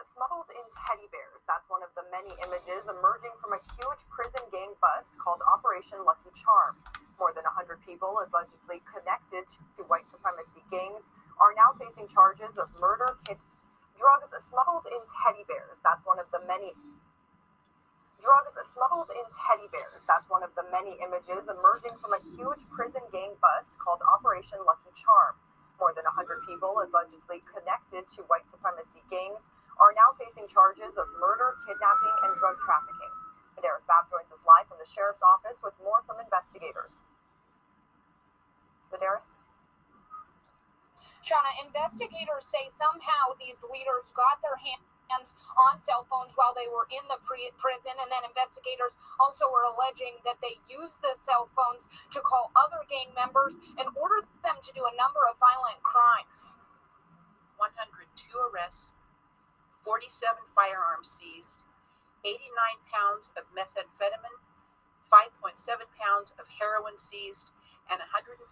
smuggled in teddy bears. That's one of the many images emerging from a huge prison gang bust called Operation Lucky Charm. More than 100 people allegedly connected to white supremacy gangs are now facing charges of murder, drugs smuggled in teddy bears. That's one of the many images emerging from a huge prison gang bust called Operation Lucky Charm. More than 100 people allegedly connected to white supremacy gangs are now facing charges of murder, kidnapping, and drug trafficking. Madaris Babb joins us live from the sheriff's office with more from investigators. Madaris? Shauna, investigators say somehow these leaders got their hands on cell phones while they were in the prison, and then investigators also were alleging that they used the cell phones to call other gang members and order them to do a number of violent crimes. 102 arrests, 47 firearms seized, 89 pounds of methamphetamine, 5.7 pounds of heroin seized, and $136,000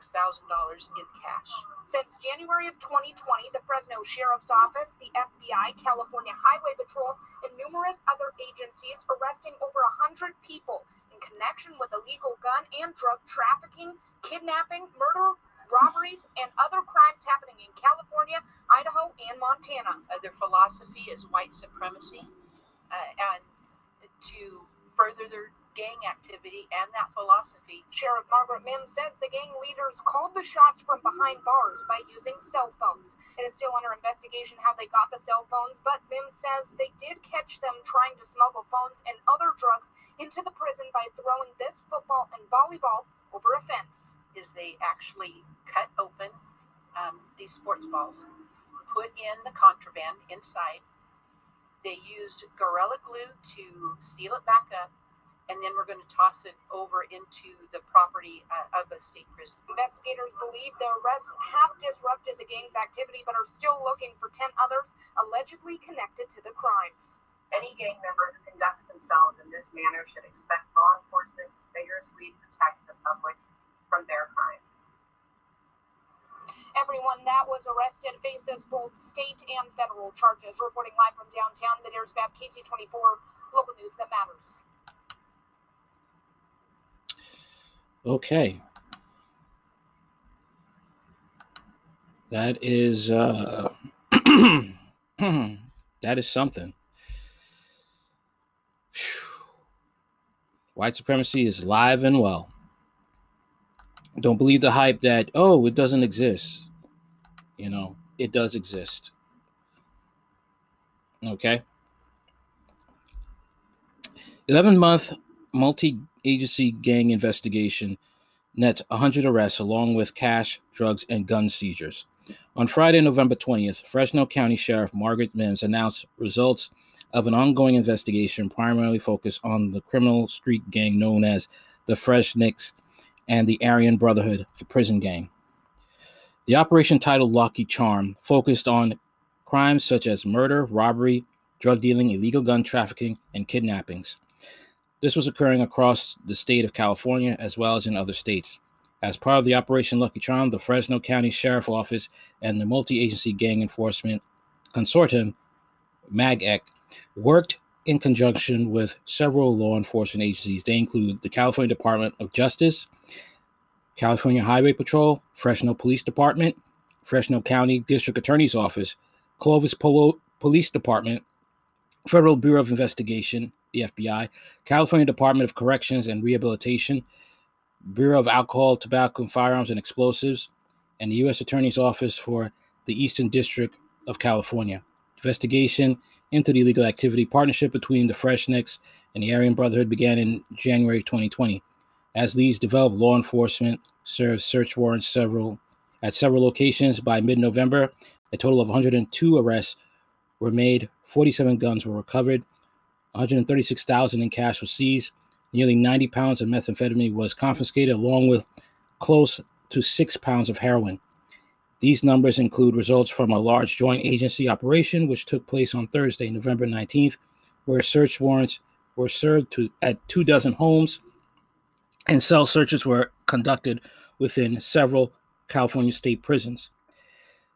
in cash. Since January of 2020, the Fresno Sheriff's Office, the FBI, California Highway Patrol, and numerous other agencies arresting over 100 people in connection with illegal gun and drug trafficking, kidnapping, murder, robberies, and other crimes happening in California, Idaho, and Montana. Their philosophy is white supremacy, and to further their gang activity and that philosophy. Sheriff Margaret Mims says the gang leaders called the shots from behind bars by using cell phones. It is still under investigation how they got the cell phones, but Mims says they did catch them trying to smuggle phones and other drugs into the prison by throwing this football and volleyball over a fence. Is they actually cut open these sports balls, put in the contraband inside. They used Gorilla Glue to seal it back up, and then we're going to toss it over into the property of a state prison. Investigators believe the arrests have disrupted the gang's activity, but are still looking for 10 others allegedly connected to the crimes. Any gang member who conducts themselves in this manner should expect law enforcement to vigorously protect the public from their crimes. Everyone that was arrested faces both state and federal charges. Reporting live from downtown, Madaris Babb, KC24, local news that matters. Okay. That is that is something. White supremacy is live and well. Don't believe the hype that, oh, it doesn't exist. You know, it does exist. Okay. 11-month multi-agency gang investigation nets 100 arrests along with cash, drugs, and gun seizures. On Friday, November 20th, Fresno County Sheriff Margaret Mims announced results of an ongoing investigation primarily focused on the criminal street gang known as the Fresniks and the Aryan Brotherhood, a prison gang. The operation, titled Lucky Charm, focused on crimes such as murder, robbery, drug dealing, illegal gun trafficking, and kidnappings. This was occurring across the state of California as well as in other states. As part of the Operation Lucky Charm, the Fresno County Sheriff's Office and the Multi-Agency Gang Enforcement Consortium, MAGEC, worked in conjunction with several law enforcement agencies. They include the California Department of Justice, California Highway Patrol, Fresno Police Department, Fresno County District Attorney's Office, Clovis Police Department, Federal Bureau of Investigation, the FBI, California Department of Corrections and Rehabilitation, Bureau of Alcohol, Tobacco, Firearms, and Explosives, and the U.S. Attorney's Office for the Eastern District of California. Investigation into the illegal activity partnership between the Fresniks and the Aryan Brotherhood began in January 2020. As these developed, law enforcement served search warrants at several locations. By mid-November, a total of 102 arrests were made, 47 guns were recovered, $136,000 in cash was seized, nearly 90 pounds of methamphetamine was confiscated, along with close to 6 pounds of heroin. These numbers include results from a large joint agency operation which took place on Thursday, November 19th, where search warrants were served at 24 homes, and cell searches were conducted within several California state prisons.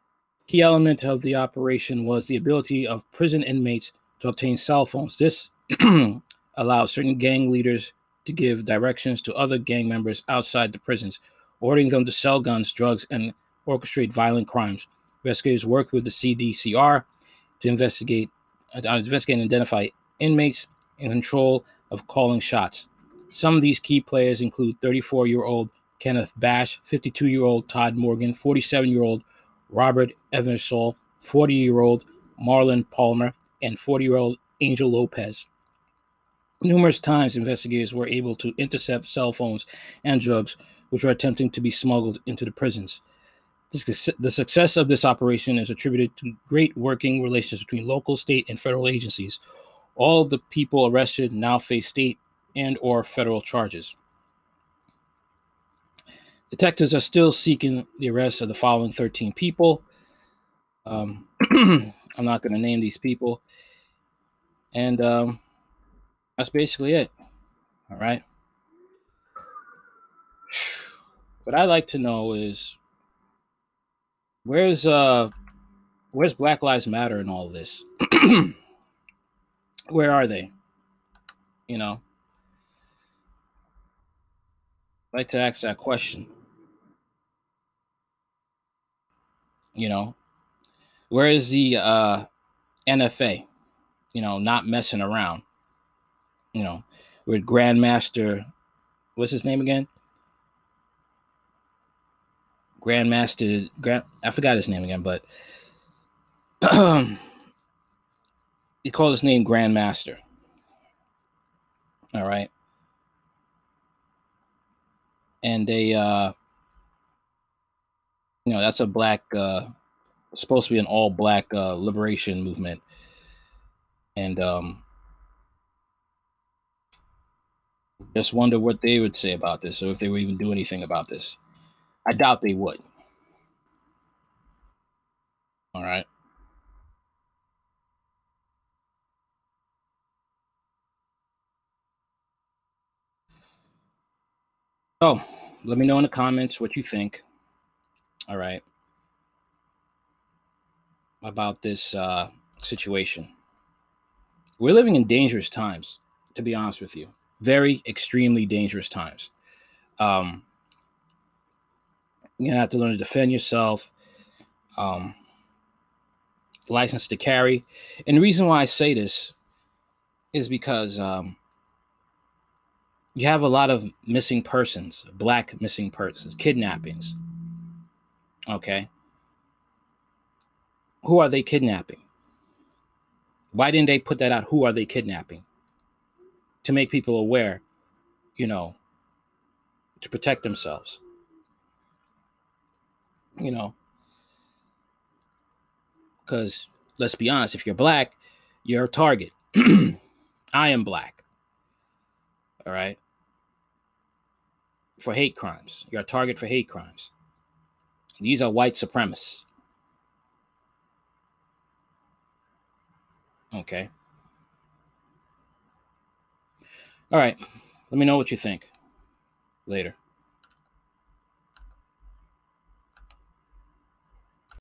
Key element of the operation was the ability of prison inmates to obtain cell phones. This allowed certain gang leaders to give directions to other gang members outside the prisons, ordering them to sell guns, drugs, and orchestrate violent crimes. Investigators worked with the CDCR to investigate and identify inmates in control of calling shots. Some of these key players include 34-year-old Kenneth Bash, 52-year-old Todd Morgan, 47-year-old Robert Eversole, 40-year-old Marlon Palmer, and 40-year-old Angel Lopez. Numerous times, investigators were able to intercept cell phones and drugs which were attempting to be smuggled into the prisons. The success of this operation is attributed to great working relations between local, state, and federal agencies. All of the people arrested now face state and or federal charges. Detectives are still seeking the arrest of the following 13 people. I'm not going to name these people. And that's basically it. All right. What I'd like to know is where's Black Lives Matter in all this? Where are they? You know, I'd like to ask that question. You know, where is the NFA? You know, not messing around. You know, with Grandmaster, what's his name again? I forgot his name again, but he called his name Grandmaster. All right. And they, that's a black, supposed to be an all black liberation movement. And just wonder what they would say about this, or if they would even do anything about this. I doubt they would. All right. So let me know in the comments what you think. All right. About this situation. We're living in dangerous times, to be honest with you. Very extremely dangerous times. You're gonna have to learn to defend yourself. License to carry. And the reason why I say this is because you have a lot of missing persons, black missing persons, kidnappings. Okay. Who are they kidnapping? Why didn't they put that out? Who are they kidnapping? To make people aware, to protect themselves. Because let's be honest, if you're black, you're a target. I am black. All right. For hate crimes. You're a target for hate crimes. These are white supremacists. Okay. All right. Let me know what you think. Later.